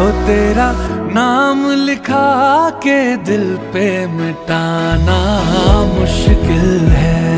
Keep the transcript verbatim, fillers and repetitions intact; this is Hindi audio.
हो तेरा नाम लिखा के दिल पे मिटाना मुश्किल है।